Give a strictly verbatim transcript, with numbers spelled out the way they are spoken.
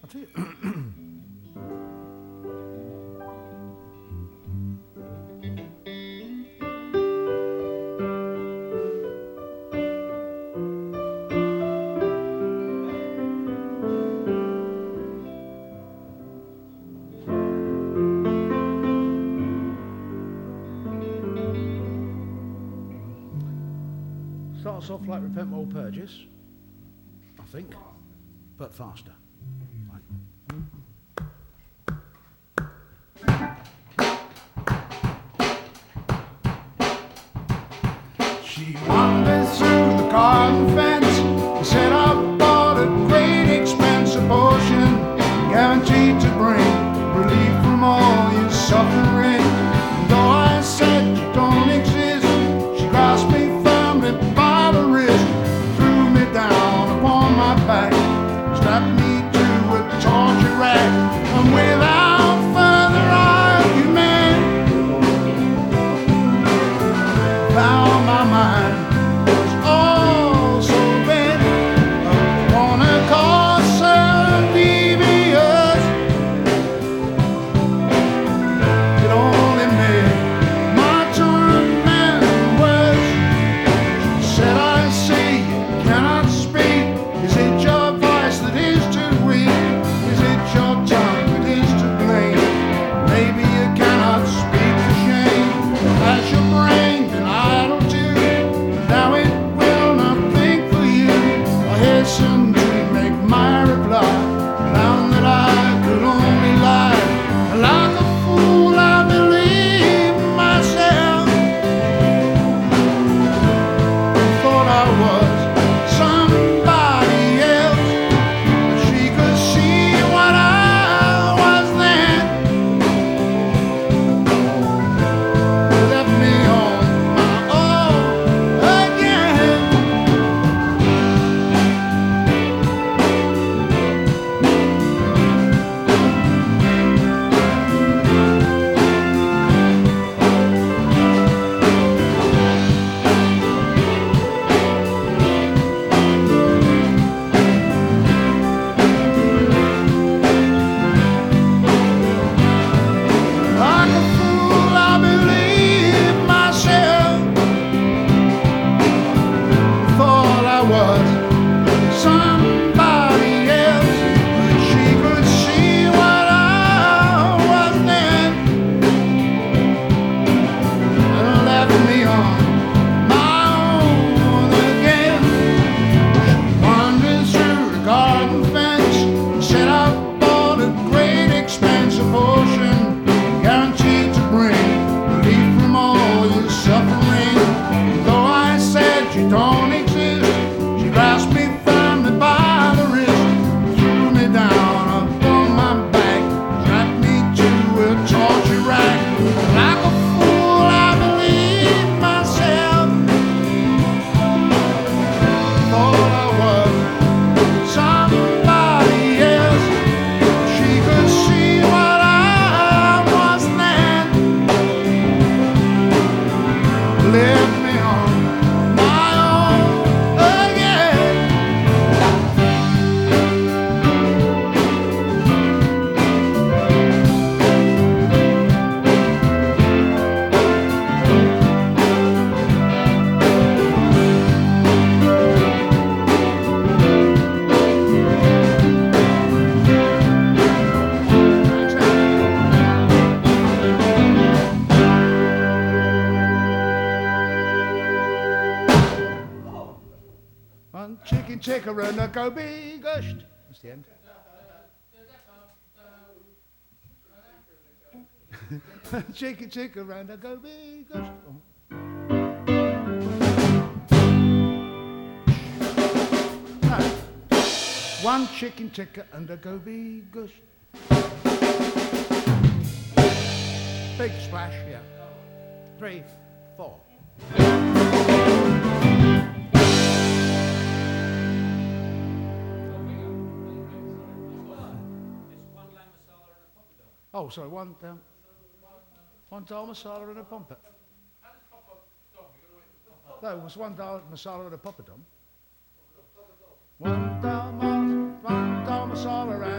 I'll tell you. Starts off like Repent All Purges, I think, but faster. Right. She wandered through the garden fence and said, I bought a great expensive potion, guaranteed to bring relief from all your suffering. And though I said you don't exist, she grasped me firmly by the wrist, threw me down upon my back, strapped me to a torture rack, and without further argument, found my mind was all so bent upon a course so devious. It only made my torment worse. She said, I see you cannot speak. Is it your voice that is too weak? Is it your tongue that is to blame? Maybe you cannot speak for shame. Has your brain been idle too? Now it will not think for you. I hasten to make my reply. Found that I could only lie. Like a fool, I believe myself. Thought I was somebody else. She could see what I was then. Left me on my own again. Like a fool, I believe myself. Thought I was somebody else, but she could see what I was then, and left me on my own again. She wandered through the garden fence and said, I bought a great expensive potion, guaranteed to bring relief from all your suffering. Though I said you don't exist, she grasped me firmly by the wrist, threw me down upon my back, strapped me to a torture rack. Like a fool, I believed myself. Thought I was somebody else. She could see what I was then. Left me on my own again. One chicken ticker and a go be gushed. That's the end. Chicken ticker and a go be gushed. Oh. No. One chicken ticker and a go be gushed. Big splash, yeah. Three, four. Oh, sorry, one down. One dal masala and a pompet. No, it was one dal masala and a poppadom. One dal, one dal masala